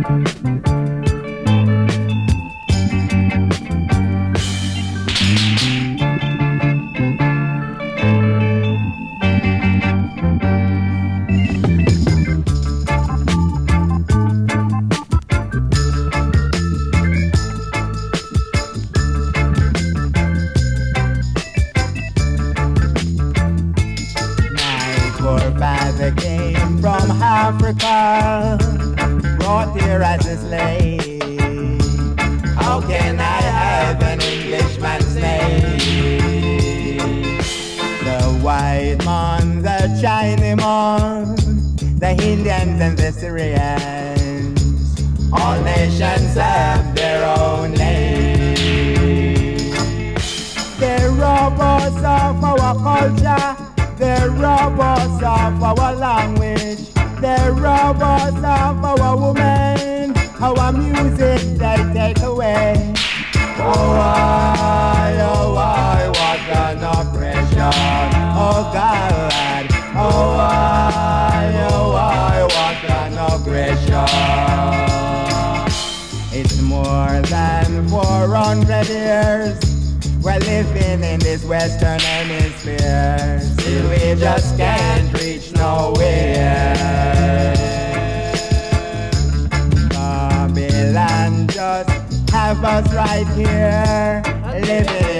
Forefather came from Africa, brought here as a slave. How can I have an Englishman's name? The white man, the Chinaman, the Indians and the Syrians, all nations have their own names. They rob us of our culture, they rob us of our language, they rob us of our women, our music they take away. Oh why, what an oppression, oh God, oh why, what an aggression. It's more than 400 years we're living in this Western Hemisphere, still we just can't reach nowhere. Babylon just have us right here, living